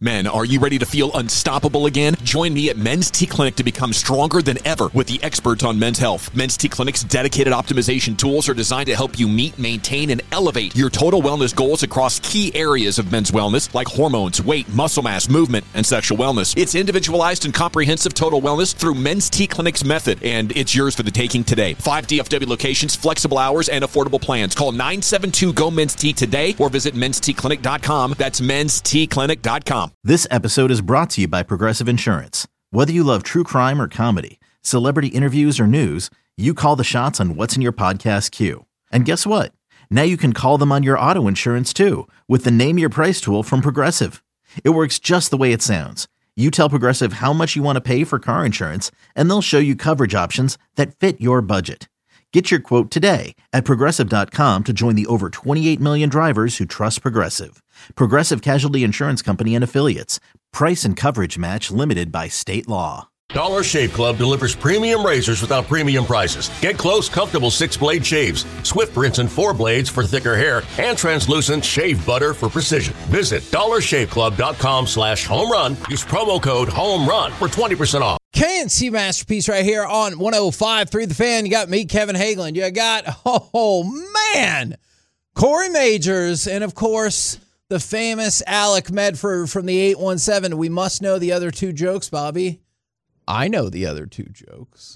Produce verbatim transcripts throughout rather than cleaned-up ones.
Men, are you ready to feel unstoppable again? Join me at Men's T Clinic to become stronger than ever with the experts on men's health. Men's T Clinic's dedicated optimization tools are designed to help you meet, maintain, and elevate your total wellness goals across key areas of men's wellness like hormones, weight, muscle mass, movement, and sexual wellness. It's individualized and comprehensive total wellness through Men's T Clinic's method, and it's yours for the taking today. Five D F W locations, flexible hours, and affordable plans. Call nine seven two, G O, Men's T today or visit mens t clinic dot com. That's mens t clinic dot com. This episode is brought to you by Progressive Insurance. Whether you love true crime or comedy, celebrity interviews or news, you call the shots on what's in your podcast queue. And guess what? Now you can call them on your auto insurance too with the Name Your Price tool from Progressive. It works just the way it sounds. You tell Progressive how much you want to pay for car insurance, and they'll show you coverage options that fit your budget. Get your quote today at progressive dot com to join the over twenty-eight million drivers who trust Progressive. Progressive Casualty Insurance Company and Affiliates. Price and coverage match limited by state law. Dollar Shave Club delivers premium razors without premium prices. Get close, comfortable six-blade shaves, swift rinse and four blades for thicker hair, and translucent shave butter for precision. Visit dollar shave club dot com slash home run. Use promo code HOMERUN for twenty percent off. K and C Masterpiece right here on one oh five point three The Fan. You got me, Kevin Hagelin. You got, oh, man, Corey Majors, and, of course, the famous Alec Medford from the eight one seven. We must know the other two jokes, Bobby. I know the other two jokes.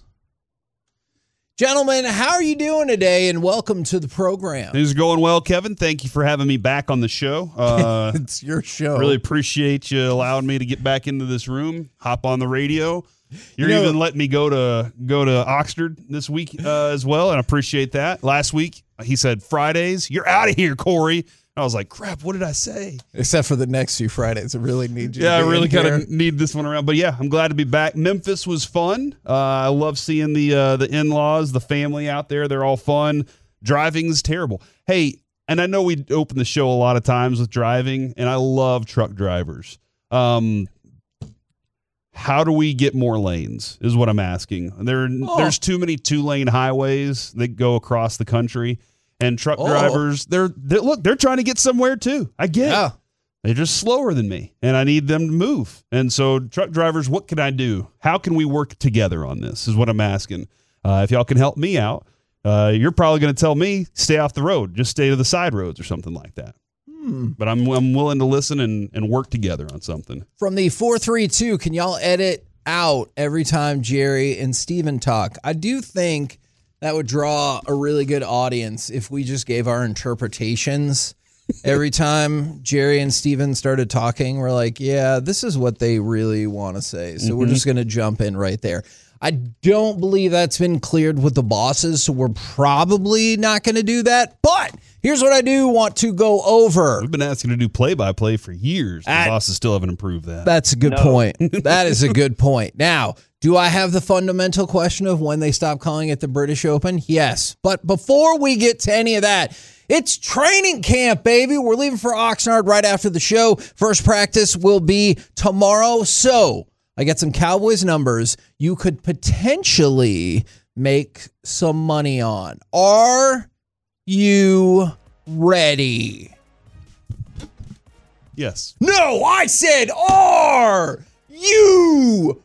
Gentlemen, how are you doing today? And welcome to the program. Things are going well, Kevin. Thank you for having me back on the show. Uh, it's your show. Really appreciate you allowing me to get back into this room, hop on the radio. You're you know, even letting me go to go to Oxford this week uh, as well, and I appreciate that. Last week, he said, Fridays, you're out of here, Corey. I was like, crap, what did I say? Except for the next few Fridays. I really need you Yeah, to I really kind here. of need this one around. But, yeah, I'm glad to be back. Memphis was fun. Uh, I love seeing the uh, the in-laws, the family out there. They're all fun. Driving's terrible. Hey, and I know we open the show a lot of times with driving, and I love truck drivers. Um, how do we get more lanes is what I'm asking. There, oh. There's too many two-lane highways that go across the country. And truck oh. drivers, they're, they're look, they're trying to get somewhere too. I get yeah. it. They're just slower than me, and I need them to move. And so, truck drivers, what can I do? How can we work together on this is what I'm asking. Uh, if y'all can help me out, uh, you're probably going to tell me, stay off the road. Just stay to the side roads or something like that. Hmm. But I'm I'm willing to listen and, and work together on something. From the four three two, can y'all edit out every time Jerry and Steven talk? I do think that would draw a really good audience if we just gave our interpretations every time Jerry and Steven started talking. We're like, yeah, this is what they really want to say. So mm-hmm. we're just going to jump in right there. I don't believe that's been cleared with the bosses, so we're probably not going to do that. But here's what I do want to go over. We've been asking to do play-by-play for years. The At, bosses still haven't improved that. That's a good no. point. That is a good point. Now, do I have the fundamental question of when they stop calling it the British Open? Yes. But before we get to any of that, it's training camp, baby. We're leaving for Oxnard right after the show. First practice will be tomorrow. So I got some Cowboys numbers you could potentially make some money on. Are you ready? Yes. No, I said, are you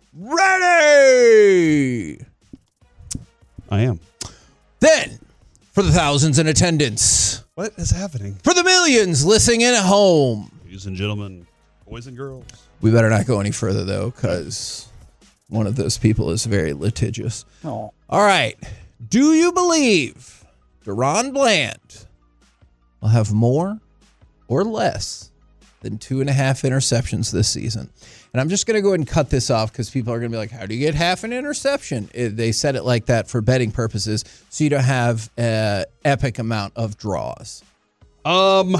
ready? I am. Then, for the thousands in attendance. What is happening? For the millions listening in at home. Ladies and gentlemen, boys and girls. We better not go any further, though, because one of those people is very litigious. Oh. All right. Do you believe DaRon Bland will have more or less than two and a half interceptions this season? And I'm just going to go ahead and cut this off because people are going to be like, how do you get half an interception? It, they said it like that for betting purposes, so you don't have an epic amount of draws. Um,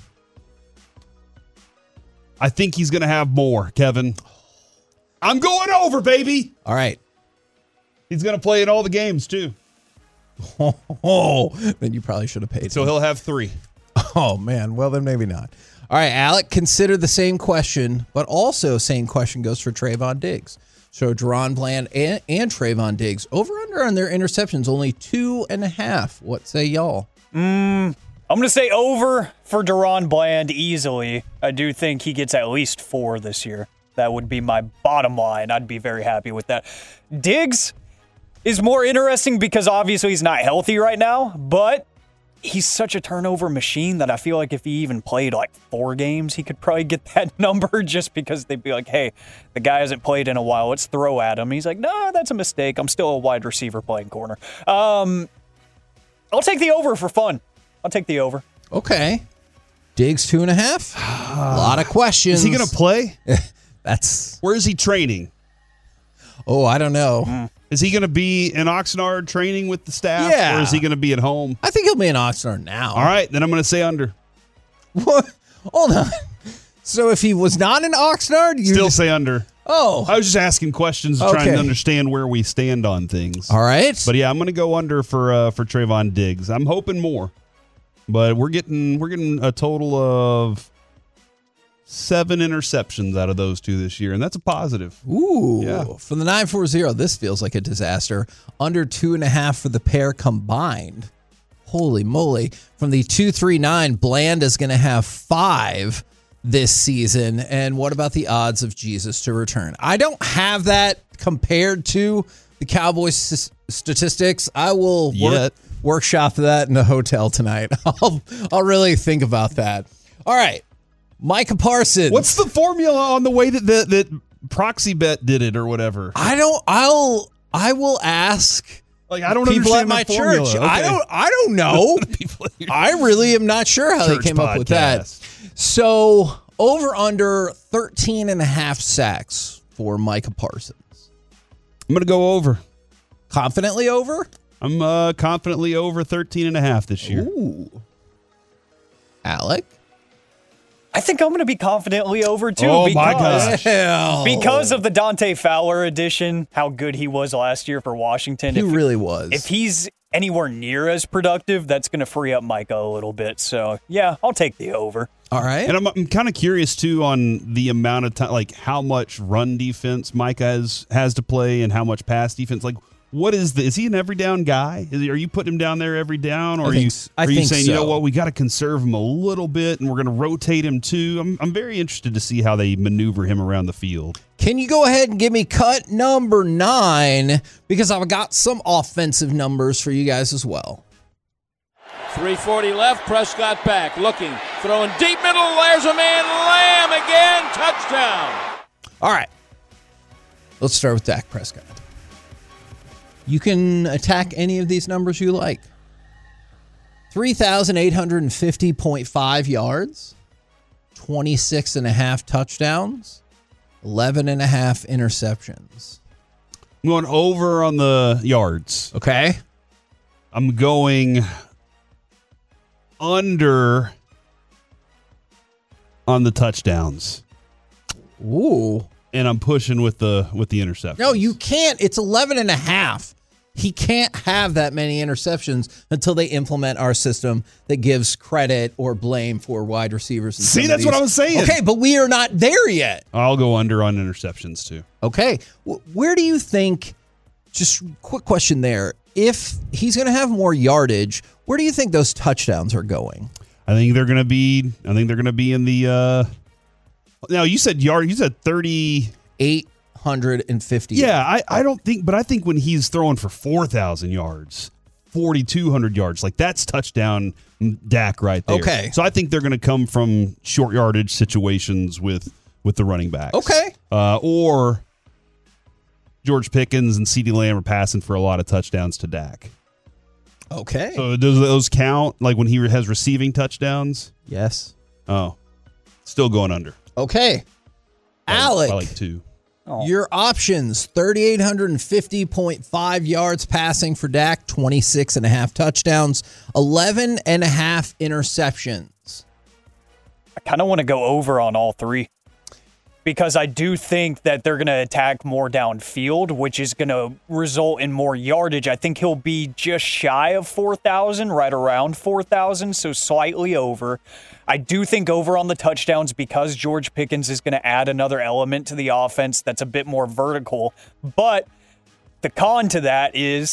I think he's going to have more, Kevin. I'm going over, baby. All right. He's going to play in all the games, too. Oh, oh, then you probably should have paid So him. He'll have three. Oh, man. Well, then maybe not. All right, Alec, consider the same question, but also same question goes for Trayvon Diggs. So DaRon Bland and, and Trayvon Diggs, over under on their interceptions, only two and a half. What say y'all? Mm, I'm going to say over for Deron Bland easily. I do think he gets at least four this year. That would be my bottom line. I'd be very happy with that. Diggs is more interesting because obviously he's not healthy right now, but he's such a turnover machine that I feel like if he even played like four games, he could probably get that number just because they'd be like, hey, the guy hasn't played in a while. Let's throw at him. He's like, no, that's a mistake. I'm still a wide receiver playing corner. Um, I'll take the over for fun. I'll take the over. Okay. Diggs two and a half. A lot of questions. Is he going to play? That's. Where is he training? Oh, I don't know. Mm. Is he going to be in Oxnard training with the staff? Yeah. Or is he going to be at home? I think he'll be in Oxnard now. All right, then I'm going to say under. What? Hold on. So if he was not in Oxnard, you Still say under. Oh. I was just asking questions, Okay. trying to understand where we stand on things. All right. But yeah, I'm going to go under for uh, for Trayvon Diggs. I'm hoping more, but we're getting we're getting a total of seven interceptions out of those two this year, and that's a positive. Ooh. Yeah. For the nine four zero, this feels like a disaster. Under two and a half for the pair combined. Holy moly. From the two three nine, Bland is going to have five this season. And what about the odds of Jesus to return? I don't have that compared to the Cowboys s- statistics. I will work, Yet. workshop that in the hotel tonight. I'll, I'll really think about that. All right. Micah Parsons. What's the formula on the way that that, that Proxy Bet did it or whatever? I don't I'll I will ask Like I don't people at understand my the formula. church. Okay. I don't I don't know. People at your I really am not sure how church they came up with that. podcast. So over under thirteen and a half sacks for Micah Parsons. I'm going to go over. Confidently over? I'm uh, confidently over thirteen and a half this year. Ooh. Alec? I think I'm going to be confidently over too. Oh, because, my gosh. Hell. Because of the Dante Fowler edition, how good he was last year for Washington. He if, really was. If he's anywhere near as productive, that's going to free up Micah a little bit. So, yeah, I'll take the over. All right. And I'm, I'm kind of curious, too, on the amount of time, like how much run defense Micah has, has to play and how much pass defense. Like, what is the, is he an every down guy? Is he, are you putting him down there every down? Or I are think you, s- I are you think saying, you know so. what, we got to conserve him a little bit and we're going to rotate him too? I'm, I'm very interested to see how they maneuver him around the field. Can you go ahead and give me cut number nine? Because I've got some offensive numbers for you guys as well. three forty left, Prescott back, looking, throwing deep middle, there's a man, Lamb again, touchdown. All right. Let's start with Dak Prescott. You can attack any of these numbers you like. three thousand eight hundred fifty point five yards, twenty-six and a half touchdowns, eleven and a half interceptions. I'm going over on the yards. Okay. I'm going under on the touchdowns. Ooh. And I'm pushing with the with the interception. No, you can't. It's eleven and a half. He can't have that many interceptions until they implement our system that gives credit or blame for wide receivers. And See, some of that's what these. I was saying. Okay, but we are not there yet. I'll go under on interceptions too. Okay. W- Where do you think, just quick question there, if he's going to have more yardage, where do you think those touchdowns are going? I think they're gonna be. I think they're gonna be in the. Uh, now you said yard. You said thirty. eight hundred fifty. Yeah, I, I don't think, but I think when he's throwing for four thousand yards, forty-two hundred yards, like that's touchdown Dak right there. Okay. So I think they're going to come from short yardage situations with with the running backs. Okay. Uh, or George Pickens and CeeDee Lamb are passing for a lot of touchdowns to Dak. Okay. So does those count? Like when he has receiving touchdowns? Yes. Oh, still going under. Okay. By- Alec. by like two. Your options, three thousand eight hundred fifty point five yards passing for Dak, twenty-six and a half touchdowns, eleven and a half interceptions. I kind of want to go over on all three because I do think that they're going to attack more downfield, which is going to result in more yardage. I think he'll be just shy of four thousand, right around four thousand, so slightly over. I do think over on the touchdowns because George Pickens is going to add another element to the offense that's a bit more vertical. But the con to that is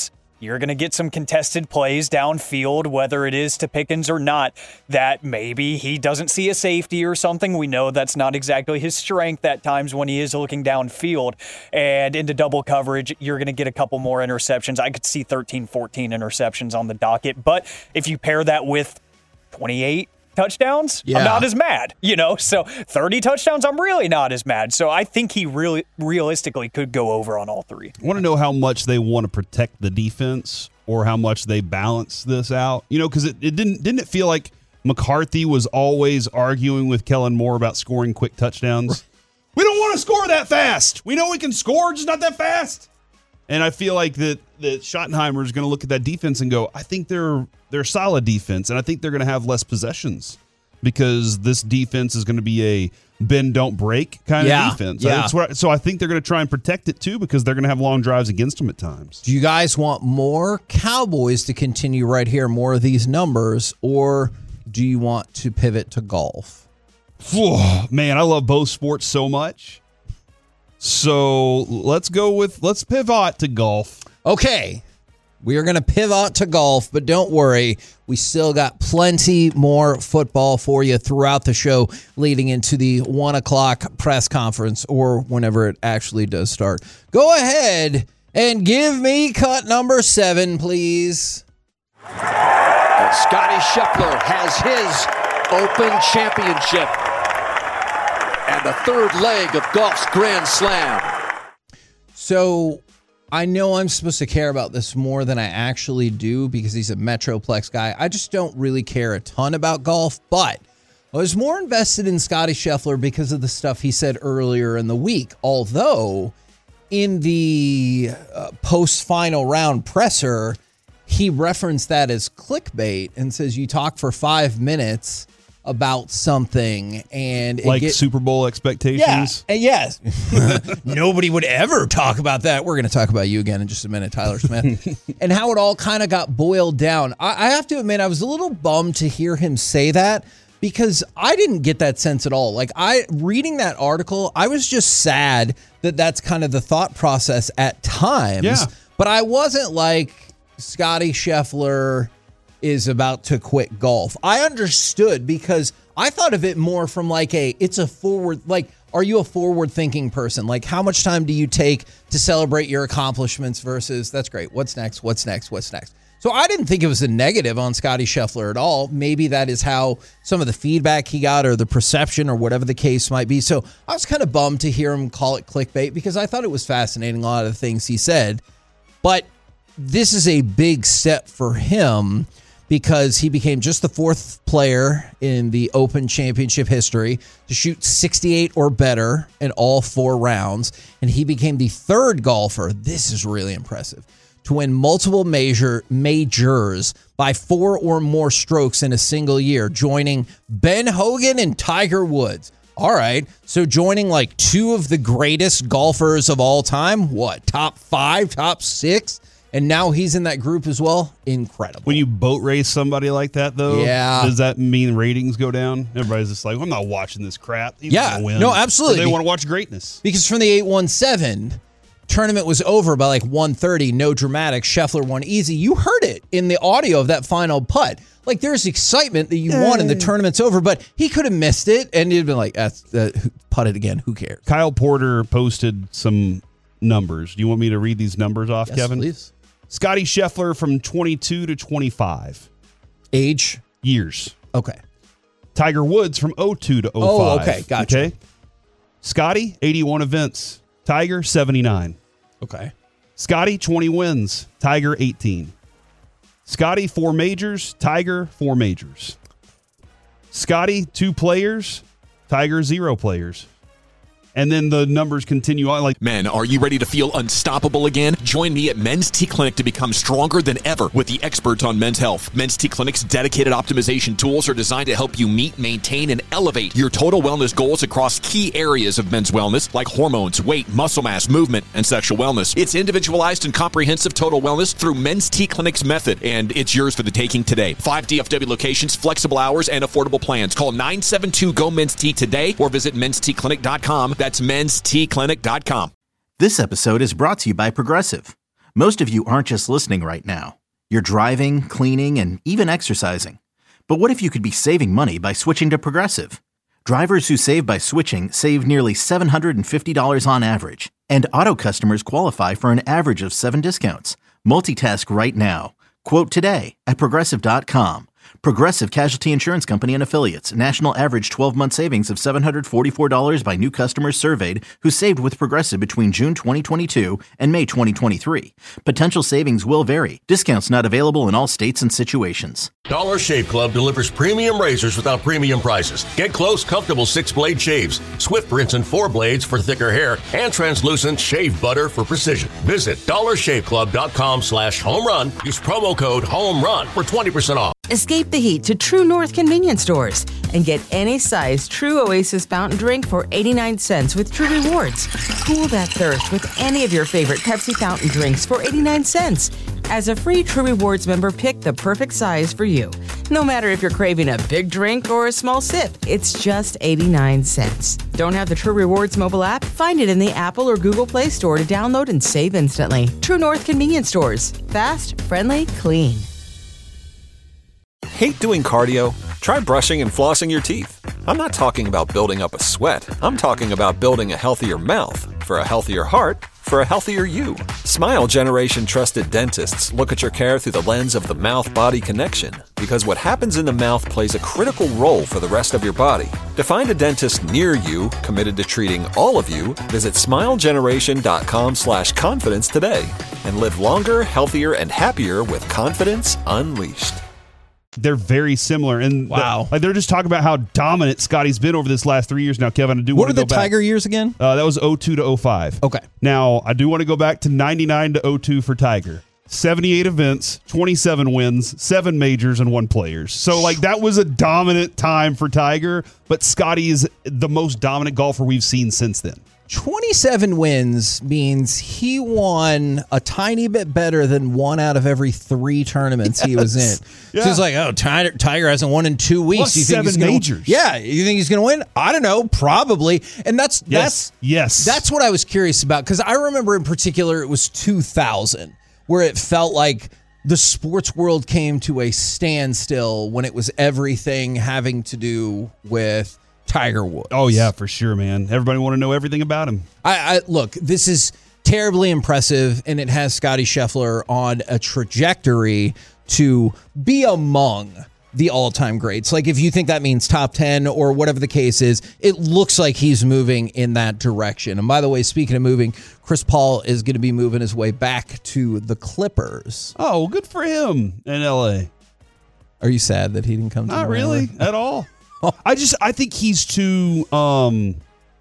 you're going to get some contested plays downfield, whether it is to Pickens or not, that maybe he doesn't see a safety or something. We know that's not exactly his strength at times when he is looking downfield. And into double coverage, you're going to get a couple more interceptions. I could see thirteen, fourteen interceptions on the docket. But if you pair that with twenty-eight touchdowns, yeah. I'm not as mad, you know, so thirty touchdowns, I'm really not as mad. So I think he really realistically could go over on all three. I want to know how much they want to protect the defense or how much they balance this out, you know, because it, it didn't, didn't it feel like McCarthy was always arguing with Kellen Moore about scoring quick touchdowns? We don't want to score that fast. We know we can score, just not that fast. And I feel like that that Schottenheimer is going to look at that defense and go, I think they're they're a solid defense, and I think they're going to have less possessions because this defense is going to be a bend don't break kind yeah, of defense. Yeah. That's what I, so I think they're going to try and protect it too because they're going to have long drives against them at times. Do you guys want more Cowboys to continue right here, more of these numbers, or do you want to pivot to golf? Oh, man, I love both sports so much. So let's go with, let's pivot to golf. Okay, we are going to pivot to golf, but don't worry. We still got plenty more football for you throughout the show leading into the one o'clock press conference or whenever it actually does start. Go ahead and give me cut number seven, please. And Scotty Scheffler has his Open Championship and the third leg of golf's Grand Slam. So I know I'm supposed to care about this more than I actually do because he's a Metroplex guy. I just don't really care a ton about golf, but I was more invested in Scotty Scheffler because of the stuff he said earlier in the week. Although in the uh, post-final round presser, he referenced that as clickbait and says you talk for five minutes about something and it like get, Super Bowl expectations. Yeah, and yes, nobody would ever talk about that. We're going to talk about you again in just a minute, Tyler Smith, and how it all kind of got boiled down. I, I have to admit, I was a little bummed to hear him say that because I didn't get that sense at all. Like I reading that article, I was just sad that that's kind of the thought process at times. Yeah. But I wasn't like Scotty Scheffler is about to quit golf. I understood because I thought of it more from like a, it's a forward, like, are you a forward thinking person? Like how much time do you take to celebrate your accomplishments versus that's great. What's next? What's next? What's next? So I didn't think it was a negative on Scotty Scheffler at all. Maybe that is how some of the feedback he got or the perception or whatever the case might be. So I was kind of bummed to hear him call it clickbait because I thought it was fascinating, a lot of the things he said. But this is a big step for him because he became just the fourth player in the Open Championship history to shoot sixty-eight or better in all four rounds. And he became the third golfer, this is really impressive, to win multiple major majors by four or more strokes in a single year, joining Ben Hogan and Tiger Woods. All right, so joining like two of the greatest golfers of all time, what, top five, top six? And now he's in that group as well. Incredible. When you boat race somebody like that, though, yeah. does that mean ratings go down? Everybody's just like, I'm not watching this crap. He's yeah, gonna win. no, absolutely. Or they want to watch greatness. Because from the eight one seven, tournament was over by like one thirty, no dramatic. Scheffler won easy. You heard it in the audio of that final putt. Like there's excitement that you won and the tournament's over, but he could have missed it and he'd been like, that's uh, putt it again. Who cares? Kyle Porter posted some numbers. Do you want me to read these numbers off, Yes, Kevin? Please. Scotty Scheffler from twenty-two to twenty-five. Age? Years. Okay. Tiger Woods from oh two to oh five. Oh, okay. Gotcha. Okay. Scotty, eighty-one events. Tiger, seventy-nine. Okay. Scotty, twenty wins. Tiger, eighteen. Scotty, four majors. Tiger, four majors. Scotty, two players. Tiger, zero players. And then the numbers continue on. Like, Men, are you ready to feel unstoppable again? Join me at Men's T Clinic to become stronger than ever with the experts on men's health. Men's T Clinic's dedicated optimization tools are designed to help you meet, maintain, and elevate your total wellness goals across key areas of men's wellness like hormones, weight, muscle mass, movement, and sexual wellness. It's individualized and comprehensive total wellness through Men's T Clinic's method, and it's yours for the taking today. Five D F W locations, flexible hours, and affordable plans. Call nine seven two, G O, Men's T today or visit mens t clinic dot com. That's mens t clinic dot com. This episode is brought to you by Progressive. Most of you aren't just listening right now. You're driving, cleaning, and even exercising. But what if you could be saving money by switching to Progressive? Drivers who save by switching save nearly seven hundred fifty dollars on average. And auto customers qualify for an average of seven discounts. Multitask right now. Quote today at Progressive dot com. Progressive Casualty Insurance Company and Affiliates. National average twelve-month savings of seven hundred forty-four dollars by new customers surveyed who saved with Progressive between June twenty twenty-two and May twenty twenty-three. Potential savings will vary. Discounts not available in all states and situations. Dollar Shave Club delivers premium razors without premium prices. Get close, comfortable six-blade shaves, Swift rinse and four blades for thicker hair, and translucent shave butter for precision. Visit dollar shave club dot com slash home run. Use promo code HOMERUN for twenty percent off. Escape the heat to True North convenience stores and get any size True Oasis fountain drink for eighty-nine cents with True Rewards. Cool that thirst with any of your favorite Pepsi fountain drinks for eighty-nine cents. As a free True Rewards member, pick the perfect size for you. No matter if you're craving a big drink or a small sip, it's just eighty-nine cents. Don't have the True Rewards mobile app? Find it in the Apple or Google Play Store to download and save instantly. True North convenience stores. Fast, friendly, clean. Hate doing cardio? Try brushing and flossing your teeth. I'm not talking about building up a sweat. I'm talking about building a healthier mouth. For a healthier heart, for a healthier you. Smile Generation trusted dentists look at your care through the lens of the mouth-body connection, because what happens in the mouth plays a critical role for the rest of your body. To find a dentist near you committed to treating all of you, visit smile generation dot com slash confidence today and live longer, healthier, and happier with confidence unleashed. They're very similar, and wow, the, like they're just talking about how dominant Scotty's been over this last three years. Now, Kevin, I do what want were to go the back. Tiger years again? Uh, that was oh two to oh five. Okay. Now, I do want to go back to ninety-nine to oh two for Tiger. seventy-eight events, twenty-seven wins, seven majors, and one players. So, like, that was a dominant time for Tiger, but Scotty is the most dominant golfer we've seen since then. twenty-seven wins means he won a tiny bit better than one out of every three tournaments yes. he was in. Yeah. So it's like, oh, Tiger, Tiger hasn't won in two weeks. Plus you think seven he's gonna, majors. Yeah, you think he's going to win? I don't know, probably. And that's yes. that's yes, that's what I was curious about, because I remember in particular it was two thousand where it felt like the sports world came to a standstill when it was everything having to do with Tiger Woods. Oh, yeah, for sure, man. Everybody want to know everything about him. I, I look, this is terribly impressive, and it has Scotty Scheffler on a trajectory to be among the all-time greats. Like, if you think that means top ten or whatever the case is, it looks like he's moving in that direction. And by the way, speaking of moving, Chris Paul is going to be moving his way back to the Clippers. Oh, well, good for him in L A. Are you sad that he didn't come to Not the really, River? at all. I just, I think he's too, um,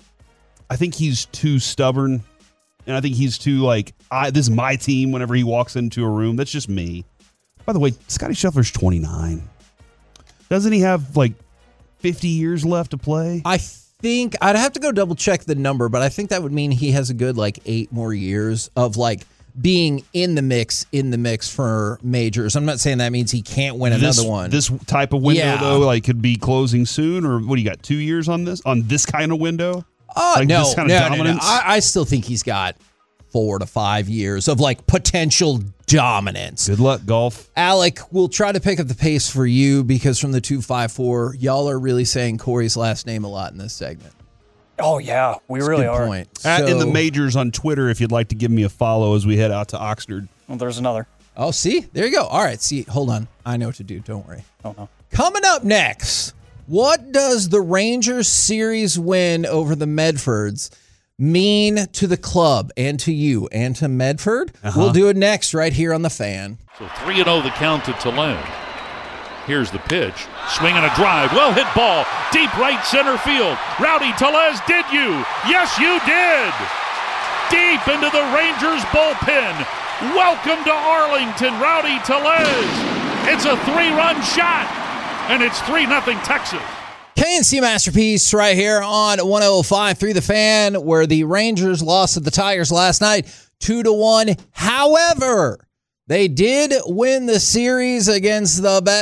I think he's too stubborn, and I think he's too, like, I, this is my team whenever he walks into a room. That's just me. By the way, Scotty Scheffler's twenty-nine. Doesn't he have, like, fifty years left to play? I think, I'd have to go double check the number, but I think that would mean he has a good, like, eight more years of, like, being in the mix, in the mix for majors. I'm not saying that means he can't win this, another one. This type of window, yeah. though, like, could be closing soon, or what do you got, two years on this? On this kind of window? Oh, like no, this kind no, of no, no. dominance? I, I still think he's got four to five years of, like, potential dominance. Good luck, golf. Alec, we'll try to pick up the pace for you, because from the two five four, y'all are really saying Corey's last name a lot in this segment. Oh, yeah, we That's really a good are. point. At So- in the majors on Twitter if you'd like to give me a follow as we head out to Oxnard. Well, there's another. Oh, see? There you go. All right, see, hold on. I know what to do. Don't worry. Oh, no. Coming up next, what does the Rangers series win over the Medfords mean to the club and to you and to Medford? Uh-huh. We'll do it next right here on The Fan. So three and oh the count to Talon. Here's the pitch. Swing and a drive. Well hit ball. Deep right center field. Rowdy Tellez, did you? Yes, you did. Deep into the Rangers bullpen. Welcome to Arlington, Rowdy Tellez. It's a three-run shot, and it's three nothing Texas. K N C Masterpiece right here on one oh five through The Fan, where the Rangers lost to the Tigers last night two to one. However, they did win the series against the best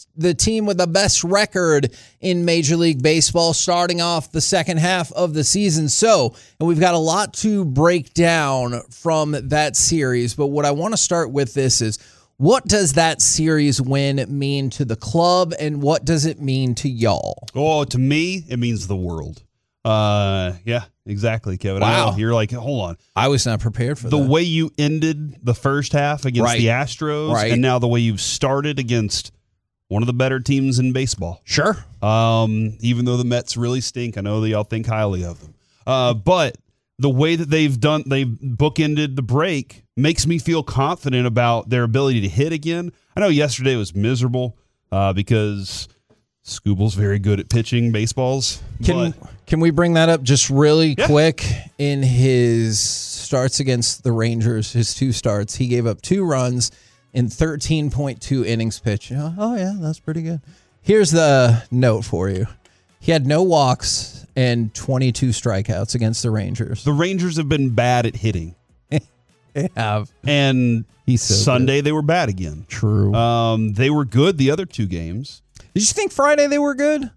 the team with the best record in Major League Baseball starting off the second half of the season. So, and we've got a lot to break down from that series, but what I want to start with this is, what does that series win mean to the club, and what does it mean to y'all? Oh, to me, it means the world. Uh, yeah, exactly, Kevin. Wow. I know, you're like, hold on. I was not prepared for the that. The way you ended the first half against right. the Astros, right. and now the way you've started against one of the better teams in baseball. Sure. Um, even though the Mets really stink, I know that y'all think highly of them. Uh, but the way that they've done, they've bookended the break makes me feel confident about their ability to hit again. I know yesterday was miserable uh, because Scooble's very good at pitching baseballs. Can but, can we bring that up just really yeah. quick? In his starts against the Rangers, his two starts, he gave up two runs in thirteen point two innings pitched. Oh, yeah, that's pretty good. Here's the note for you. He had no walks and twenty-two strikeouts against the Rangers. The Rangers have been bad at hitting. They have. And He's so Sunday good. they were bad again. True. Um, they were good the other two games. Did you think Friday they were good?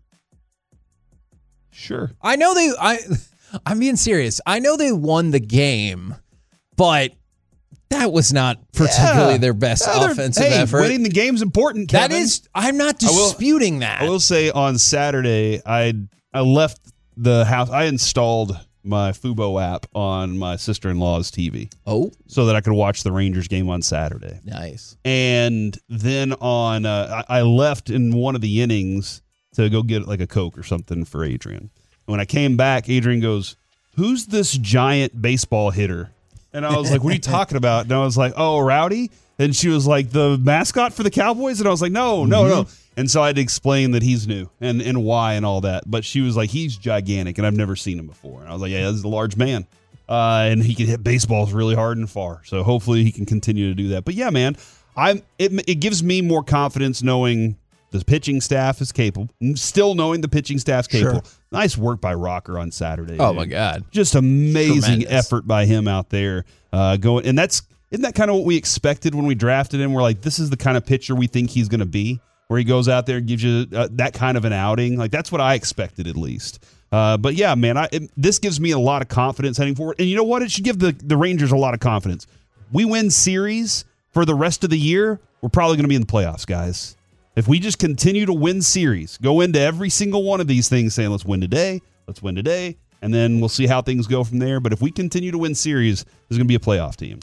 Sure. I know they I I'm being serious. I know they won the game, but that was not particularly yeah. their best yeah, offensive hey, effort. Winning the game's important, Kevin. That is, I'm not I will- disputing that. I will say on Saturday, I I left the house. I installed my Fubo app on my sister-in-law's T V. Oh. So that I could watch the Rangers game on Saturday. Nice. And then on, uh, I, I left in one of the innings to go get like a Coke or something for Adrian. And when I came back, Adrian goes, "Who's this giant baseball hitter?" And I was like, "What are you talking about?" And I was like, "Oh, Rowdy." And she was like, "The mascot for the Cowboys?" And I was like, no, no, mm-hmm. no. And so I had to explain that he's new and, and why and all that. But she was like, "He's gigantic, and I've never seen him before." And I was like, "Yeah, this is a large man. Uh, and he can hit baseballs really hard and far. So hopefully he can continue to do that." But yeah, man, I'm. It, it gives me more confidence knowing the pitching staff is capable. Still knowing the pitching staff's capable. Sure. Nice work by Rocker on Saturday. Oh, dude. my God. Just amazing Tremendous. effort by him out there. Uh, going and that's isn't that kind of what we expected when we drafted him? We're like, this is the kind of pitcher we think he's going to be, where he goes out there and gives you uh, that kind of an outing. Like that's what I expected at least. Uh, but yeah, man, I, it, this gives me a lot of confidence heading forward. And you know what? It should give the, the Rangers a lot of confidence. We win series for the rest of the year, we're probably going to be in the playoffs, guys. If we just continue to win series, go into every single one of these things saying, let's win today, let's win today, and then we'll see how things go from there. But if we continue to win series, there's going to be a playoff team.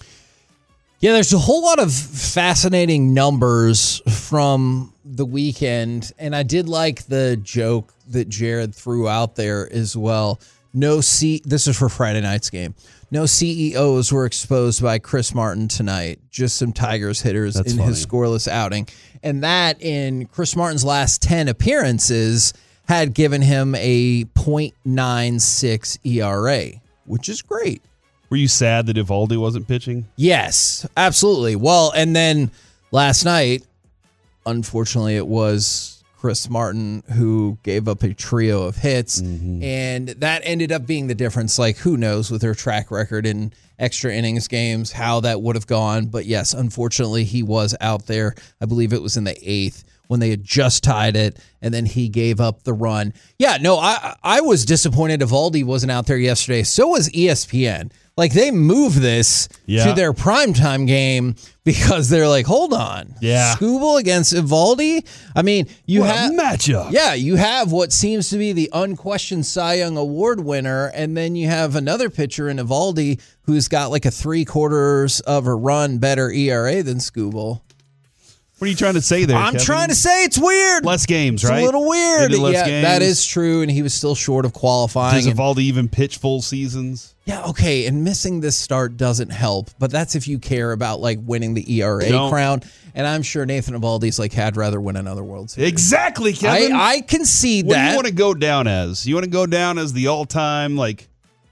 Yeah, there's a whole lot of fascinating numbers from the weekend, and I did like the joke that Jared threw out there as well. No C. This is for Friday night's game. No C E Os were exposed by Chris Martin tonight. Just some Tigers hitters That's in funny. his scoreless outing, and that in Chris Martin's last ten appearances had given him a point nine six E R A, which is great. Were you sad that Evaldi wasn't pitching? Yes, absolutely. Well, and then last night, unfortunately, it was Chris Martin who gave up a trio of hits, mm-hmm. and that ended up being the difference. Like, who knows with their track record in extra innings games, how that would have gone. But yes, unfortunately, he was out there. I believe it was in the eighth when they had just tied it, and then he gave up the run. Yeah, no, I I was disappointed Evaldi wasn't out there yesterday. So was E S P N. Like, they moved this Yeah. to their primetime game because they're like, hold on. Yeah. Skubal against Evaldi? I mean, you What a have matchup. Yeah, you have what seems to be the unquestioned Cy Young Award winner, and then you have another pitcher in Evaldi who's got like a three quarters of a run better E R A than Skubal. What are you trying to say there, I'm Kevin? trying to say it's weird. Less games, It's right? a little weird. They did less Yeah, games. that is true, and he was still short of qualifying. Does and- Evaldi even pitch full seasons? Yeah, okay, and missing this start doesn't help, but that's if you care about like winning the E R A Don't. crown. And I'm sure Nathan Evaldi's like, I'd rather win another World Series. Exactly, Kevin. I, I concede What that. do you want to go down as? You want to go down as the all-time like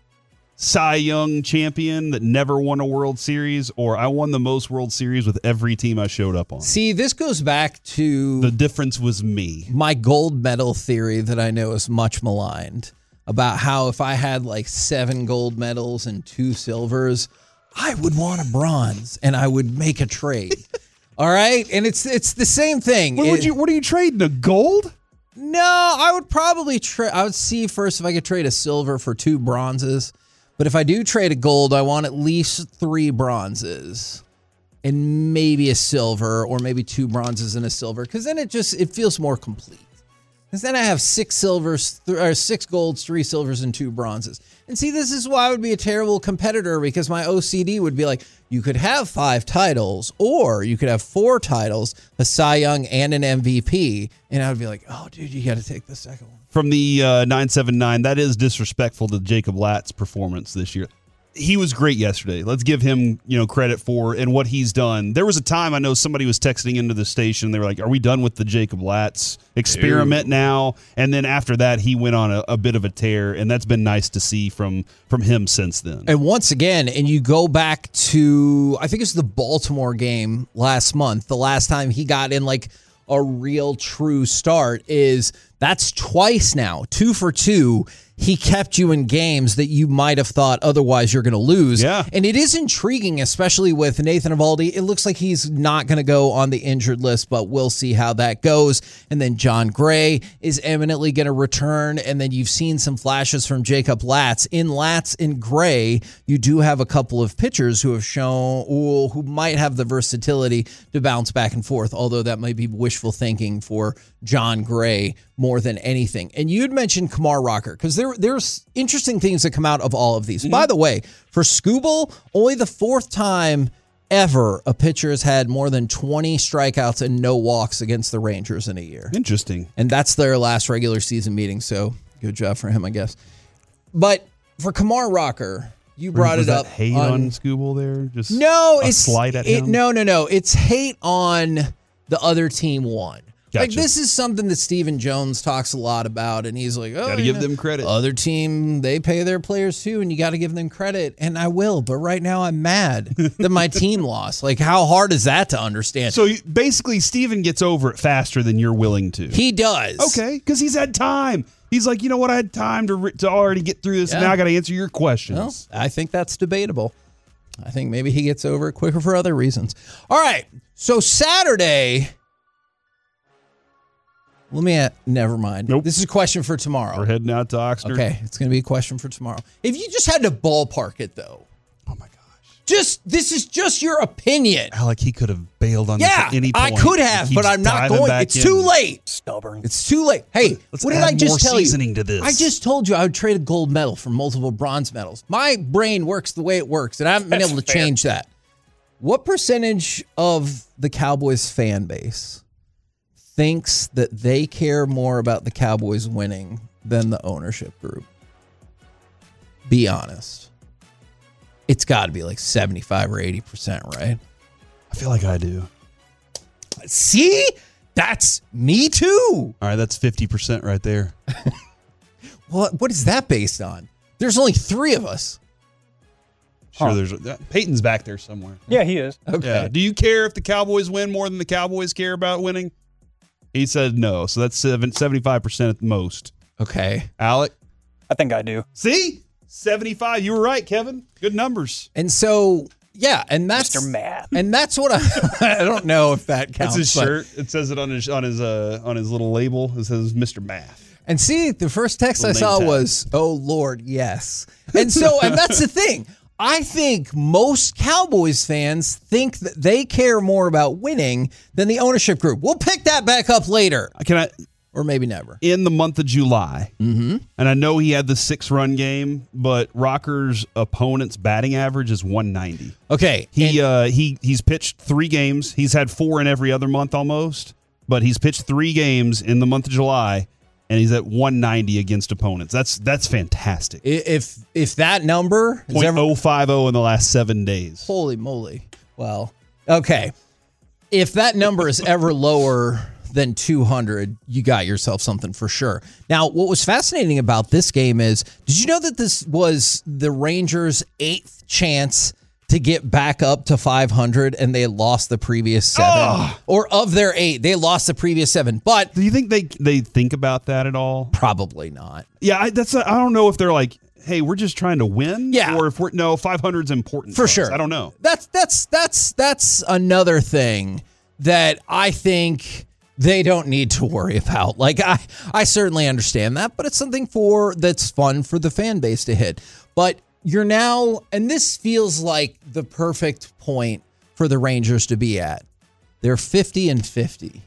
Cy Young champion that never won a World Series, or I won the most World Series with every team I showed up on? See, this goes back to The difference was me. my gold medal theory that I know is much maligned about how if I had like seven gold medals and two silvers, I would want a bronze and I would make a trade. All right, and it's it's the same thing. What would It- you? What are you trading? A gold? No, I would probably trade. I would see first if I could trade a silver for two bronzes. But if I do trade a gold, I want at least three bronzes and maybe a silver, or maybe two bronzes and a silver, because then it just it feels more complete. Because then I have six silvers, th- or six golds, three silvers, and two bronzes. And see, this is why I would be a terrible competitor, because my O C D would be like, you could have five titles, or you could have four titles, a Cy Young and an M V P. And I would be like, oh, dude, you got to take the second one. From the uh, nine seven nine, that is disrespectful to Jacob Latt's performance this year. He was great yesterday. Let's give him, you know, credit for and what he's done. There was a time I know somebody was texting into the station. They were like, "Are we done with the Jacob Latts experiment Ew. now?" And then after that, he went on a, a bit of a tear, and that's been nice to see from from him since then. And once again, and you go back to, I think it's the Baltimore game last month, the last time he got in like a real true start, is that's twice now, two for two. He kept you in games that you might have thought otherwise you're going to lose. Yeah. And it is intriguing, especially with Nathan Eovaldi. It looks like he's not going to go on the injured list, but we'll see how that goes. And then John Gray is eminently going to return. And then you've seen some flashes from Jacob Latts. In Latts and Gray, you do have a couple of pitchers who have shown, ooh, who might have the versatility to bounce back and forth, although that might be wishful thinking for John Gray more than anything. And you had mentioned Kumar Rocker, because there there's interesting things that come out of all of these. Mm-hmm. By the way, for Skubal, only the fourth time ever a pitcher has had more than twenty strikeouts and no walks against the Rangers in a year. Interesting. And that's their last regular season meeting, so good job for him, I guess. But for Kumar Rocker, you brought Was it that up. hate on, on Skubal there? Just no, a it's slight at it, him? No, no, no. It's hate on the other team won. Like, Gotcha. this is something that Stephen Jones talks a lot about, and he's like, oh, Gotta you give know, them credit. Other team, they pay their players too, and you got to give them credit, and I will. But right now, I'm mad that my team lost. Like, how hard is that to understand? So you- basically, Steven gets over it faster than you're willing to. He does. Okay, because he's had time. He's like, you know what? I had time to re- to already get through this, and Yeah. now I got to answer your questions. Well, I think that's debatable. I think maybe he gets over it quicker for other reasons. All right, so Saturday. Let me, uh, never mind. Nope. This is a question for tomorrow. We're heading out to Oxnard. Okay, it's going to be a question for tomorrow. If you just had to ballpark it, though. Oh, my gosh. Just, this is just your opinion. Alec, he could have bailed on Yeah, this at any I point. could He have, keeps but I'm not diving going. back It's in. too late. Stubborn. It's too late. Hey, Let's what did add I just more tell seasoning you? to this. I just told you I would trade a gold medal for multiple bronze medals. My brain works the way it works, and I haven't been That's able to fair. change that. What percentage of the Cowboys fan base thinks that they care more about the Cowboys winning than the ownership group? Be honest. It's got to be like seventy-five or eighty percent, right? I feel like I do. See? That's me too. All right, that's fifty percent right there. What what is that based on? There's only three of us. Sure, Huh. there's uh, Peyton's back there somewhere. Yeah, he is. Okay. Yeah. Do you care if the Cowboys win more than the Cowboys care about winning? He said no, so that's seven, seventy-five percent at the most. Okay. Alec? I think I do. See? seventy-five. You were right, Kevin. Good numbers. And so, yeah, and that's Mister Math. And that's what I I don't know if that counts. That's his but- shirt. It says it on his on his uh on his little label. It says Mister Math. And see, the first text I Little saw name tag. was, "Oh Lord, yes." And so, and that's the thing. I think most Cowboys fans think that they care more about winning than the ownership group. We'll pick that back up later, Can I or maybe never. in the month of July? Mm-hmm. And I know he had the six run game, but Rocker's opponent's batting average is one ninety. Okay, He and- uh he he's pitched three games. He's had four in every other month almost, but he's pitched three games in the month of July, and he's at one ninety against opponents. That's that's fantastic. if if that number is point ever, oh five oh in the last seven days. holy moly, well, okay, if that number is ever lower than two hundred, you got yourself something for sure. Now, what was fascinating about this game is, did you know that this was the Rangers' eighth chance to get back up to five hundred, and they had lost the previous seven? Oh! Or of their eight, they lost the previous seven, but Do you think they they think about that at all? probably not. Yeah, I, that's I don't know if they're like, hey, we're just trying to win, Yeah. or if we're no five hundred is important For to us. sure. I don't know. That's that's that's that's another thing that I think they don't need to worry about. Like, I, I certainly understand that, but it's something for that's fun for the fan base to hit. But you're now, and this feels like the perfect point for the Rangers to be at. They're fifty and fifty.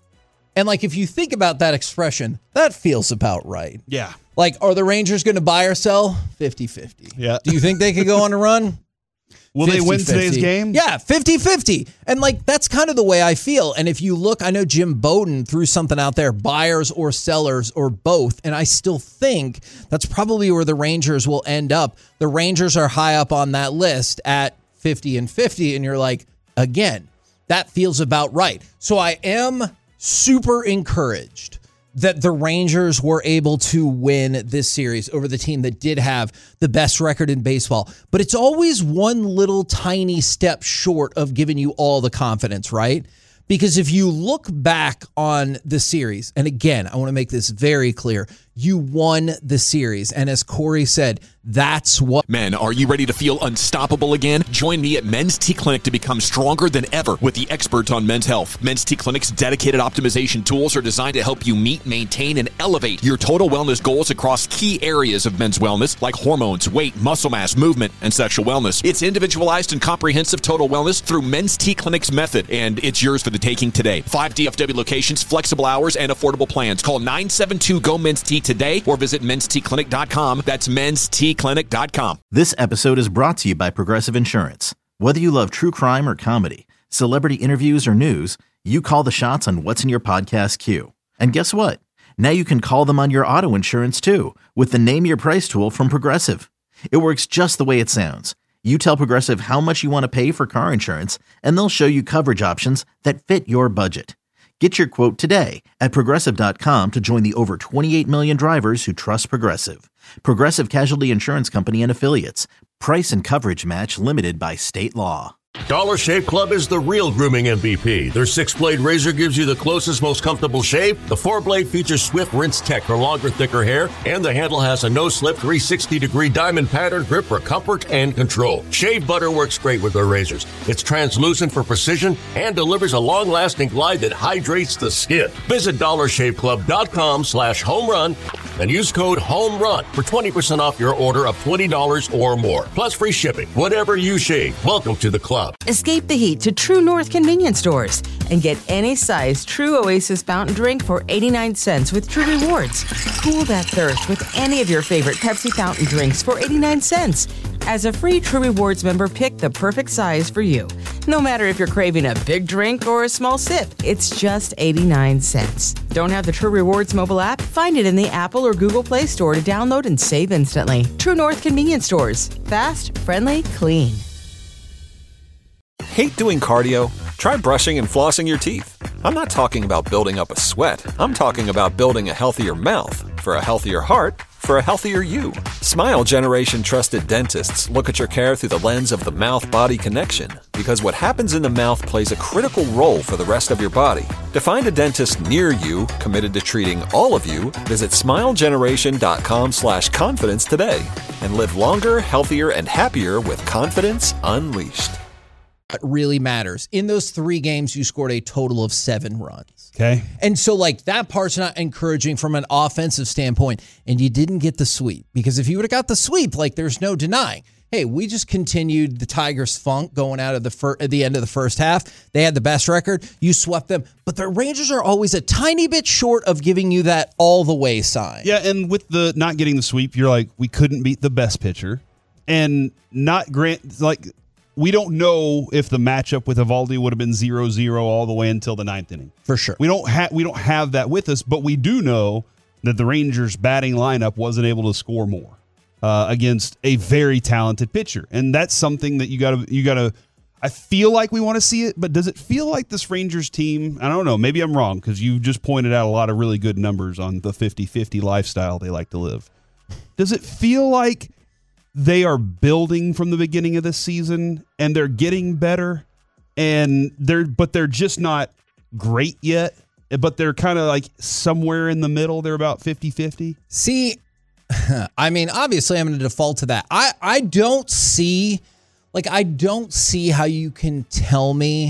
And like, if you think about that expression, that feels about right. Yeah. Like, are the Rangers going to buy or sell? fifty-fifty. Yeah. Do you think they could go on a run? Will they win today's game? Yeah, fifty-fifty. And like, that's kind of the way I feel. And if you look, I know Jim Bowden threw something out there, buyers or sellers or both. And I still think that's probably where the Rangers will end up. The Rangers are high up on that list at fifty and fifty. And you're like, again, that feels about right. So I am super encouraged that the Rangers were able to win this series over the team that did have the best record in baseball. But it's always one little tiny step short of giving you all the confidence, right? Because if you look back on the series, and again, I want to make this very clear, you won the series. And as Corey said, that's what... Men, are you ready to feel unstoppable again? Join me at Men's T Clinic to become stronger than ever with the experts on men's health. Men's T Clinic's dedicated optimization tools are designed to help you meet, maintain, and elevate your total wellness goals across key areas of men's wellness, like hormones, weight, muscle mass, movement, and sexual wellness. It's individualized and comprehensive total wellness through Men's T Clinic's method, and it's yours for the taking today. Five D F W locations, flexible hours, and affordable plans. Call nine seven two, G O, Men's T today or visit mens t clinic dot com. That's mens t clinic dot com. This episode is brought to you by Progressive Insurance. Whether you love true crime or comedy, celebrity interviews or news, you call the shots on what's in your podcast queue. And guess what? Now you can call them on your auto insurance too with the Name Your Price tool from Progressive. It works just the way it sounds. You tell Progressive how much you want to pay for car insurance, and they'll show you coverage options that fit your budget. Get your quote today at Progressive dot com to join the over twenty-eight million drivers who trust Progressive. Progressive Casualty Insurance Company and Affiliates. Price and coverage match limited by state law. Dollar Shave Club is the real grooming M V P. Their six-blade razor gives you the closest, most comfortable shave. The four-blade features Swift Rinse Tech for longer, thicker hair. And the handle has a no-slip three hundred sixty degree diamond pattern grip for comfort and control. Shave butter works great with their razors. It's translucent for precision and delivers a long-lasting glide that hydrates the skin. Visit dollar shave club dot com slash home run and use code HOMERUN for twenty percent off your order of twenty dollars or more. Plus free shipping. Whatever you shave, welcome to the club. Escape the heat to True North convenience stores and get any size True Oasis fountain drink for eighty-nine cents with True Rewards. Cool that thirst with any of your favorite Pepsi fountain drinks for eighty-nine cents. As a free True Rewards member, pick the perfect size for you. No matter if you're craving a big drink or a small sip, it's just eighty-nine cents. Don't have the True Rewards mobile app? Find it in the Apple or Google Play Store to download and save instantly. True North convenience stores. Fast, friendly, clean. Hate doing cardio? Try brushing and flossing your teeth. I'm not talking about building up a sweat. I'm talking about building a healthier mouth. For a healthier heart, for a healthier you. Smile Generation trusted dentists look at your care through the lens of the mouth-body connection, because what happens in the mouth plays a critical role for the rest of your body. To find a dentist near you committed to treating all of you, visit smile generation dot com slash confidence today and live longer, healthier, and happier with confidence unleashed. What really matters. In those three games, you scored a total of seven runs. Okay. And so, like, that part's not encouraging from an offensive standpoint. And you didn't get the sweep. Because if you would have got the sweep, like, there's no denying. Hey, we just continued the Tigers' funk going out of the fir- at the end of the first half. They had the best record. You swept them. But the Rangers are always a tiny bit short of giving you that all-the-way sign. Yeah, and with the not getting the sweep, you're like, we couldn't beat the best pitcher. And not grant, like... We don't know if the matchup with Eovaldi would have been zero zero all the way until the ninth inning. For sure. We don't have we don't have that with us, but we do know that the Rangers' batting lineup wasn't able to score more uh, against a very talented pitcher, and that's something that you got to you got to. I feel like we want to see it, but does it feel like this Rangers team? I don't know. Maybe I'm wrong because you just pointed out a lot of really good numbers on the fifty-fifty lifestyle they like to live. Does it feel like they are building from the beginning of the season and they're getting better and they're, but they're just not great yet, but they're kind of like somewhere in the middle. They're about fifty-fifty. See, I mean, obviously I'm going to default to that. I, I don't see, like, I don't see how you can tell me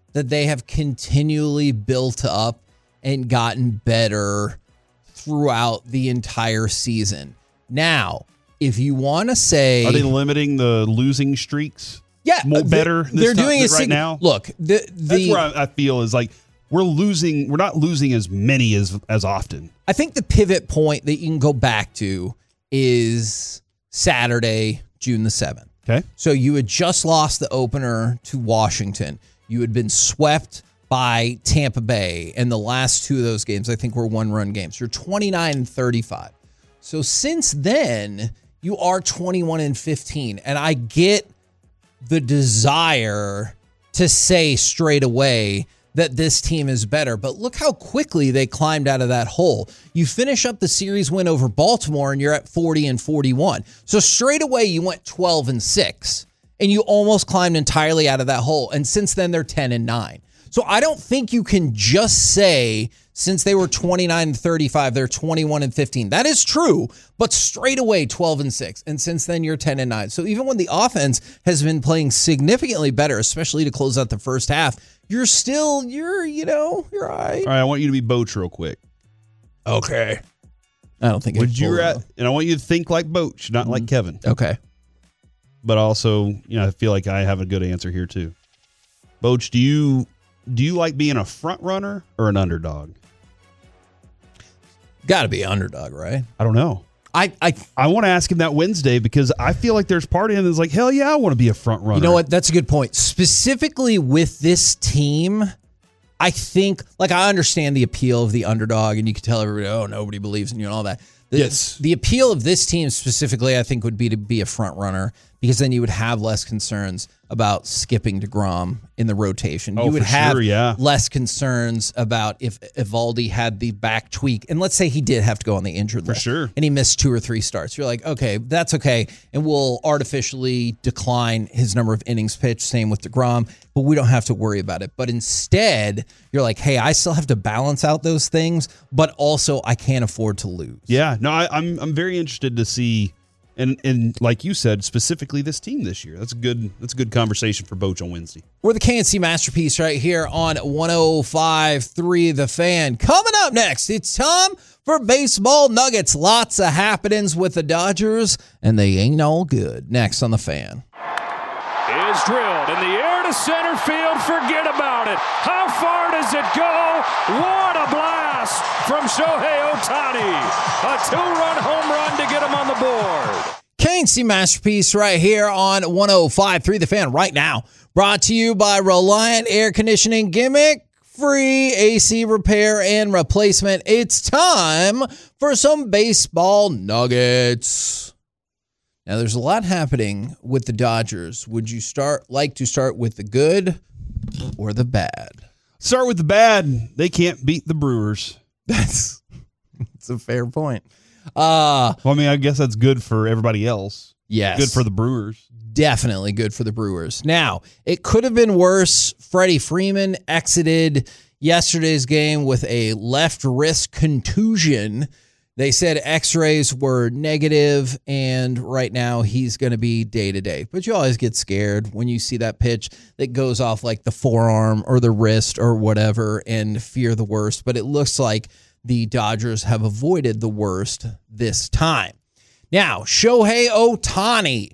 that they have continually built up and gotten better throughout the entire season. Now, if you want to say, are they limiting the losing streaks? Yeah, more better. This they're time, doing it right sig- now. Look, the, the that's where I, I feel is like we're losing. We're not losing as many as as often. I think the pivot point that you can go back to is Saturday, June the seventh. Okay. So you had just lost the opener to Washington. You had been swept by Tampa Bay, and the last two of those games, I think, were one-run games. You're twenty-nine and thirty-five. So since then, you are twenty-one and fifteen, and I get the desire to say straight away that this team is better, but look how quickly they climbed out of that hole. You finish up the series win over Baltimore and you're at forty and forty-one. So straight away you went twelve and six and you almost climbed entirely out of that hole. And since then they're ten and nine. So I don't think you can just say since they were twenty-nine and thirty-five, they're twenty-one and fifteen. That is true, but straight away twelve and six. And since then you're ten and nine. So even when the offense has been playing significantly better, especially to close out the first half, you're still, you're, you know, you're all right. All right, I want you to be Boch real quick. Okay. I don't think Would you at, and I want you to think like Boch, not mm-hmm. like Kevin. Okay. But also, you know, I feel like I have a good answer here too. Boch, do you do you like being a front runner or an underdog? Got to be an underdog, right? I don't know. I I, I want to ask him that Wednesday because I feel like there's part of him that's like, hell yeah, I want to be a front runner. You know what? That's a good point. Specifically with this team, I think, like, I understand the appeal of the underdog, and you can tell everybody, oh, nobody believes in you and all that. The, yes. The appeal of this team specifically, I think, would be to be a front runner because then you would have less concerns about skipping DeGrom in the rotation. Oh, you would for have sure, yeah. less concerns about if Evaldi had the back tweak. And let's say he did have to go on the injured For list. sure. And he missed two or three starts. You're like, okay, that's okay. And we'll artificially decline his number of innings pitched. Same with DeGrom. But we don't have to worry about it. But instead, you're like, hey, I still have to balance out those things, but also I can't afford to lose. Yeah, no, I, I'm I'm very interested to see, and and like you said, specifically this team this year. That's a good that's a good conversation for Boch on Wednesday. We're the K N C Masterpiece right here on one oh five point three The Fan. Coming up next, it's time for Baseball Nuggets. Lots of happenings with the Dodgers, and they ain't all good. Next on The Fan. Is drilled in the air to center field. Forget about it. How far does it go? What a blast from Shohei Ohtani. A two-run home run to get him on the board. K N C Masterpiece right here on one oh five point three The Fan right now. Brought to you by Reliant Air Conditioning Gimmick. Free A C repair and replacement. It's time for some Baseball Nuggets. Now, there's a lot happening with the Dodgers. Would you start like to start with the good or the bad? Start with the bad. They can't beat the Brewers. That's that's a fair point. Uh, well, I mean, I guess that's good for everybody else. Yes. Good for the Brewers. Definitely good for the Brewers. Now, it could have been worse. Freddie Freeman exited yesterday's game with a left wrist contusion. They said x-rays were negative, and right now he's going to be day-to-day. But you always get scared when you see that pitch that goes off like the forearm or the wrist or whatever and fear the worst. But it looks like the Dodgers have avoided the worst this time. Now, Shohei Ohtani,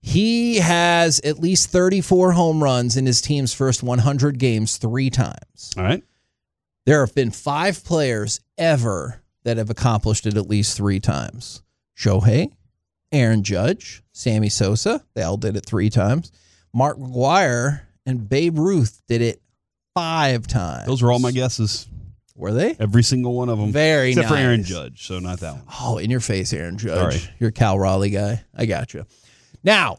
he has at least thirty-four home runs in his team's first one hundred games three times. All right. There have been five players ever that have accomplished it at least three times. Shohei, Aaron Judge, Sammy Sosa, they all did it three times. Mark McGwire and Babe Ruth did it five times. Those were all my guesses. Were they? Every single one of them. Very Except nice. for Aaron Judge, so not that one. Oh, in your face, Aaron Judge. Sorry. You're a Cal Raleigh guy. I got you. Now,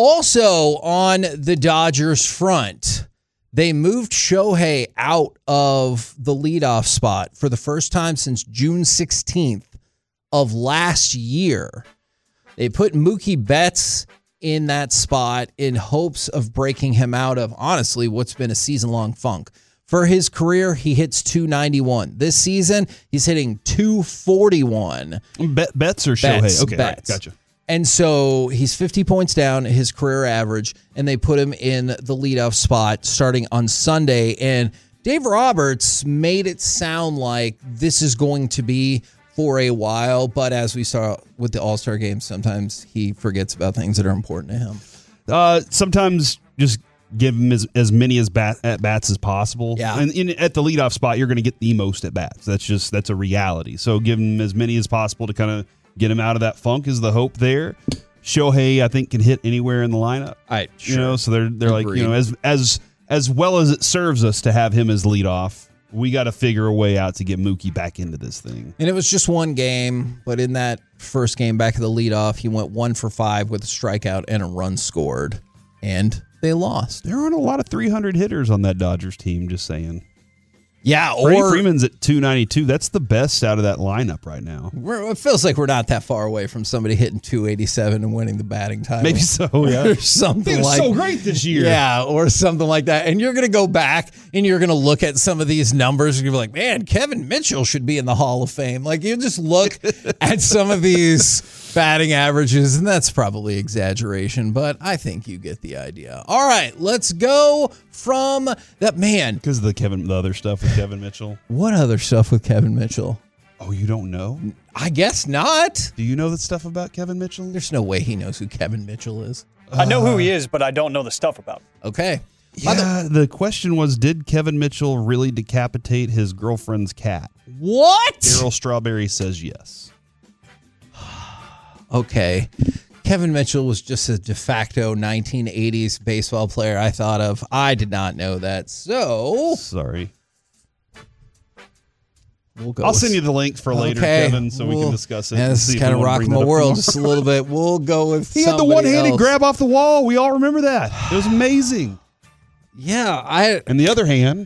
also on the Dodgers front, they moved Shohei out of the leadoff spot for the first time since June sixteenth of last year. They put Mookie Betts in that spot in hopes of breaking him out of, honestly, what's been a season-long funk. For his career, he hits two ninety-one. This season, he's hitting two forty-one. Bet, Betts or Shohei? Betts, okay, Betts. Right, gotcha. And so he's fifty points down his career average, and they put him in the leadoff spot starting on Sunday. And Dave Roberts made it sound like this is going to be for a while, but as we saw with the All-Star game, sometimes he forgets about things that are important to him. Uh, sometimes just give him as, as many as bat, at bats as possible. Yeah. And in, at the leadoff spot, you're going to get the most at bats. That's just that's a reality. So give him as many as possible to kind of get him out of that funk is the hope there. Shohei, I think, can hit anywhere in the lineup. Right, sure. You know, so they're they're Agreed. like, you know, as as as well as it serves us to have him as leadoff, we got to figure a way out to get Mookie back into this thing. And it was just one game, but in that first game back at the leadoff, he went one for five with a strikeout and a run scored, and they lost. There aren't a lot of three hundred hitters on that Dodgers team, just saying. Yeah, Freddie or Freeman's at two ninety-two. That's the best out of that lineup right now. we're, it feels like we're not that far away from somebody hitting two eighty-seven and winning the batting title. Maybe so, yeah. Or something He was like so great this year. Yeah, or something like that. And you're going to go back and you're going to look at some of these numbers and you're like, man, Kevin Mitchell should be in the Hall of Fame. Like, you just look at some of these batting averages, and that's probably exaggeration, but I think you get the idea. All right, let's go from that man. Because of the Kevin, the other stuff with Kevin Mitchell. What other stuff with Kevin Mitchell? Oh, you don't know? I guess not. Do you know the stuff about Kevin Mitchell? There's no way he knows who Kevin Mitchell is. I know who he is, but I don't know the stuff about him. Okay. Yeah, the question was, did Kevin Mitchell really decapitate his girlfriend's cat? What? Darryl Strawberry says yes. Okay. Kevin Mitchell was just a de facto nineteen eighties baseball player I thought of. I did not know that. So, Sorry. we'll go I'll with- send you the link for later, Okay, Kevin, so we we'll- can discuss it. Yeah, and this see is if kind we of wanna bring rocking my that up world tomorrow. just a little bit. We'll go with He had the somebody one-handed else. grab off the wall. We all remember that. It was amazing. Yeah, I And the other hand,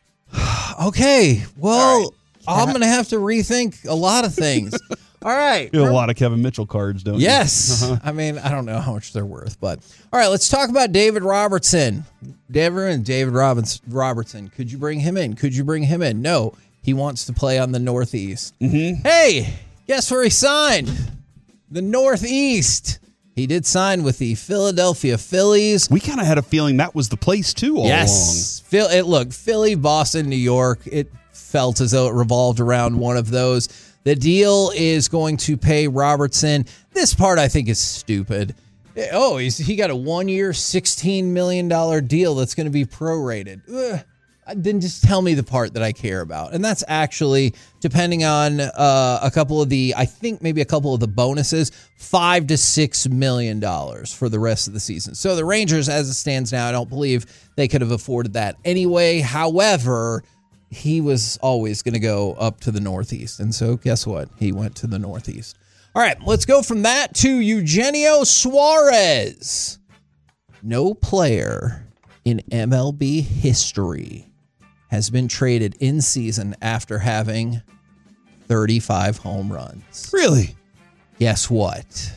okay. Well, All I'm going to have to rethink a lot of things. All right. you have a lot of Kevin Mitchell cards, don't you? Yes. Uh-huh. I mean, I don't know how much they're worth, but all right, let's talk about David Robertson. David David Robbins, Robertson. Could you bring him in? Could you bring him in? No, he wants to play on the Northeast. Mm-hmm. Hey, guess where he signed? The Northeast. He did sign with the Philadelphia Phillies. We kind of had a feeling that was the place, too, all Yes. Phil, it, look, Philly, Boston, New York, it felt as though it revolved around one of those. The deal is going to pay Robertson. This part I think is stupid. Oh, he's, he got a one-year, sixteen million dollars deal that's going to be prorated. Ugh. Then just tell me the part that I care about. And that's actually, depending on uh, a couple of the, I think maybe a couple of the bonuses, five to six million dollars for the rest of the season. So the Rangers, as it stands now, I don't believe they could have afforded that anyway. However, he was always going to go up to the Northeast. And so guess what? He went to the Northeast. All right, let's go from that to Eugenio Suarez. No player in M L B history has been traded in season after having thirty-five home runs. Really? Guess what?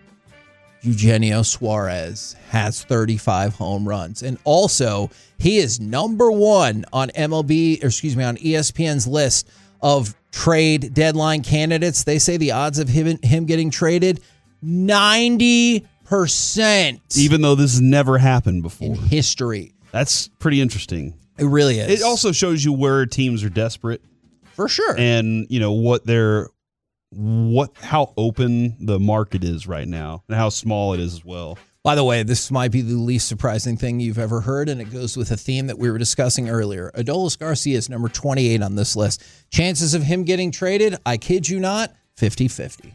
Eugenio Suarez has thirty-five home runs. And also, he is number one on M L B, or excuse me, on E S P N's list of trade deadline candidates. They say the odds of him, him getting traded, ninety percent. Even though this has never happened before. In history. That's pretty interesting. It really is. It also shows you where teams are desperate. For sure. And, you know, what they're, what, how open the market is right now and how small it is as well. By the way, this might be the least surprising thing you've ever heard, and it goes with a theme that we were discussing earlier. Adolis Garcia is number twenty-eight on this list. Chances of him getting traded, I kid you not, fifty-fifty.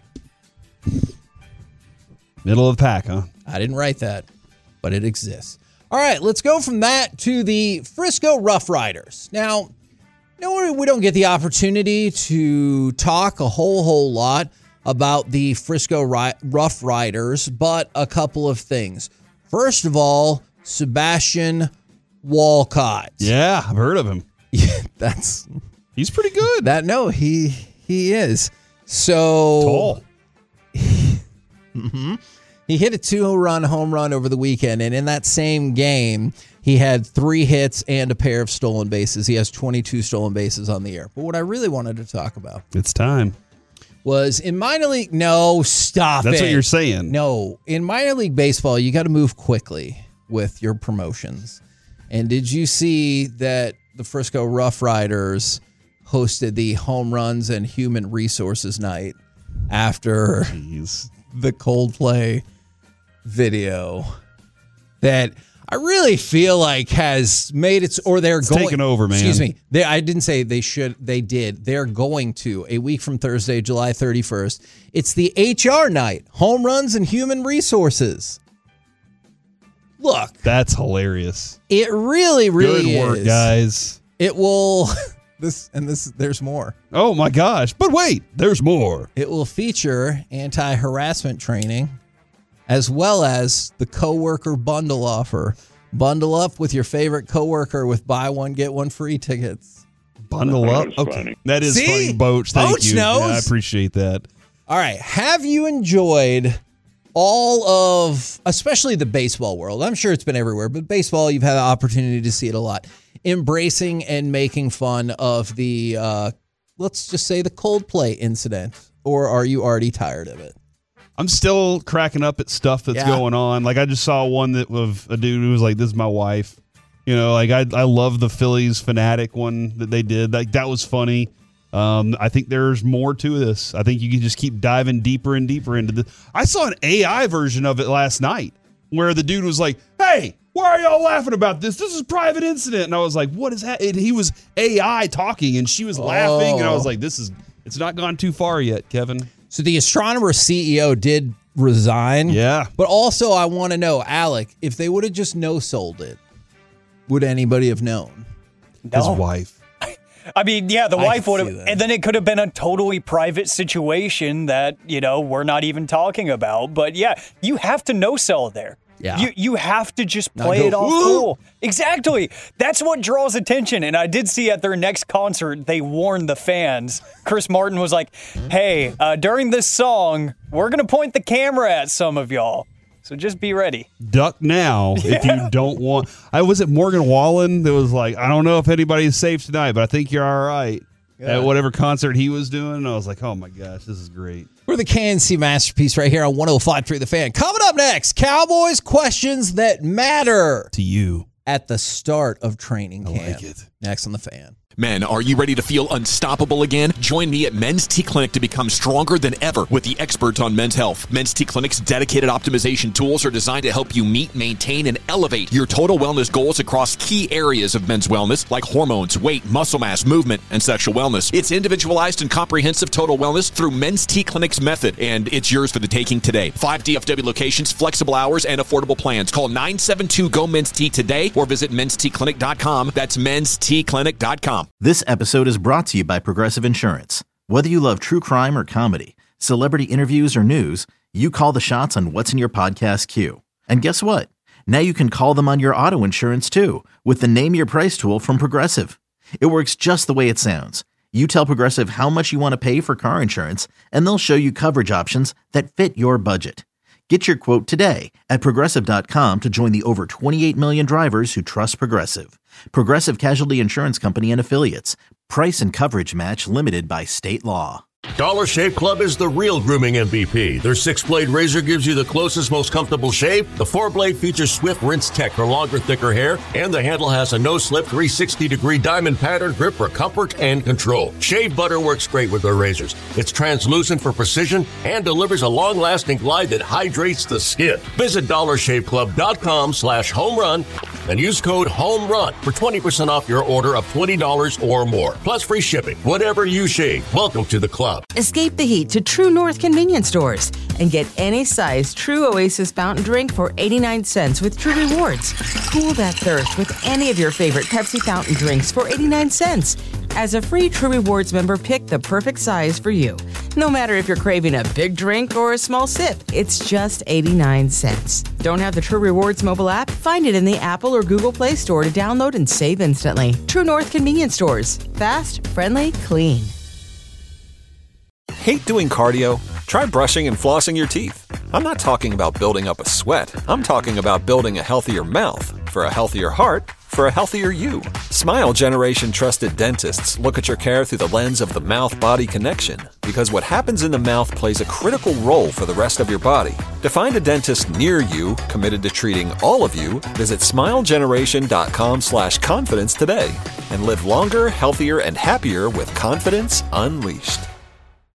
Middle of the pack, huh? I didn't write that, but it exists. All right, let's go from that to the Frisco Rough Riders. Now, no, we don't get the opportunity to talk a whole, whole lot about the Frisco Rough Riders, but a couple of things. First of all, Sebastian Walcott. Yeah, I've heard of him. Yeah, that's he's pretty good. That no, he he is. So tall. mm-hmm. He hit a two-run home run over the weekend, and in that same game, he had three hits and a pair of stolen bases. He has twenty-two stolen bases on the year. But what I really wanted to talk about, it's time, was in minor league. No, stop That's it. what you're saying. No, in minor league baseball, you got to move quickly with your promotions. And did you see that the Frisco Rough Riders hosted the Home Runs and Human Resources Night after Jeez. the Coldplay video that I really feel like has made its, or they're it's going taken over, man. Excuse me. They, I didn't say they should. They did. They're going to a week from Thursday, July thirty-first. It's the H R night, Home Runs and Human Resources. Look, that's hilarious. It really, really Good work, is. guys. It will. This and this. There's more. Oh my gosh! But wait, there's more. It will feature anti-harassment training, as well as the coworker bundle offer. Bundle up with your favorite coworker with buy one get one free tickets. Bundle up. Okay, funny. that is See? funny, Boach. Thank Boach you. knows. Yeah, I appreciate that. All right. Have you enjoyed all of, especially the baseball world? I'm sure it's been everywhere, but baseball, you've had the opportunity to see it a lot. Embracing and making fun of the, uh, let's just say the Coldplay incident, or are you already tired of it? I'm still cracking up at stuff that's Yeah. going on. Like I just saw one that of a dude who was like, "This is my wife." You know, like I I love the Phillies fanatic one that they did. Like that was funny. Um, I think there's more to this. I think you can just keep diving deeper and deeper into this. I saw an A I version of it last night where the dude was like, "Hey, why are y'all laughing about this? This is a private incident." And I was like, "What is that?" And he was A I talking, and she was laughing, and I was like, "This is it's not gone too far yet, Kevin." So the Astronomer C E O did resign. Yeah. But also I want to know, Alec, if they would have just no-sold it, would anybody have known? No. His wife. I mean, yeah, the I wife can would see have, that. and then it could have been a totally private situation that, you know, we're not even talking about. But yeah, you have to no-sell there. Yeah. You you have to just Not play go, it off "Woo!" cool. Exactly. That's what draws attention. And I did see at their next concert, they warned the fans. Chris Martin was like, hey, uh, during this song, we're going to point the camera at some of y'all. So just be ready. Duck now if you don't want. I was it Morgan Wallen that was like, I don't know if anybody's safe tonight, but I think you're all right. At whatever concert he was doing, I was like, oh my gosh, this is great. We're the K N C Masterpiece right here on one oh five point three The Fan. Coming up next, Cowboys questions that matter To you. at the start of training I camp. like it. Next on The Fan. Men, are you ready to feel unstoppable again? Join me at Men's T Clinic to become stronger than ever with the experts on men's health. Men's T Clinic's dedicated optimization tools are designed to help you meet, maintain, and elevate your total wellness goals across key areas of men's wellness like hormones, weight, muscle mass, movement, and sexual wellness. It's individualized and comprehensive total wellness through Men's T Clinic's method, and it's yours for the taking today. Five D F W locations, flexible hours, and affordable plans. Call nine seven two, G O, Men's T today or visit mens t clinic dot com. That's mens t clinic dot com. This episode is brought to you by Progressive Insurance. Whether you love true crime or comedy, celebrity interviews or news, you call the shots on what's in your podcast queue. And guess what? Now you can call them on your auto insurance too with the Name Your Price tool from Progressive. It works just the way it sounds. You tell Progressive how much you want to pay for car insurance, and they'll show you coverage options that fit your budget. Get your quote today at Progressive dot com to join the over twenty-eight million drivers who trust Progressive. Progressive Casualty Insurance Company and Affiliates. Price and coverage match limited by state law. Dollar Shave Club is the real grooming M V P. Their six-blade razor gives you the closest, most comfortable shave. The four-blade features Swift Rinse Tech for longer, thicker hair. And the handle has a no-slip three sixty degree diamond pattern grip for comfort and control. Shave butter works great with their razors. It's translucent for precision and delivers a long-lasting glide that hydrates the skin. Visit dollar shave club dot com slash home run and use code HOMERUN for twenty percent off your order of twenty dollars or more. Plus free shipping. Whatever you shave, welcome to the club. Escape the heat to True North convenience stores and get any size True Oasis fountain drink for eighty-nine cents with True Rewards. Cool that thirst with any of your favorite Pepsi fountain drinks for eighty-nine cents. As a free True Rewards member, pick the perfect size for you. No matter if you're craving a big drink or a small sip, it's just eighty-nine cents. Don't have the True Rewards mobile app? Find it in the Apple or Google Play Store to download and save instantly. True North convenience stores. Fast, friendly, clean. Hate doing cardio? Try brushing and flossing your teeth. I'm not talking about building up a sweat. I'm talking about building a healthier mouth. For a healthier heart, for a healthier you. Smile Generation trusted dentists look at your care through the lens of the mouth-body connection, because what happens in the mouth plays a critical role for the rest of your body. To find a dentist near you committed to treating all of you, visit smilegeneration.com slash confidence today and live longer, healthier, and happier with confidence unleashed.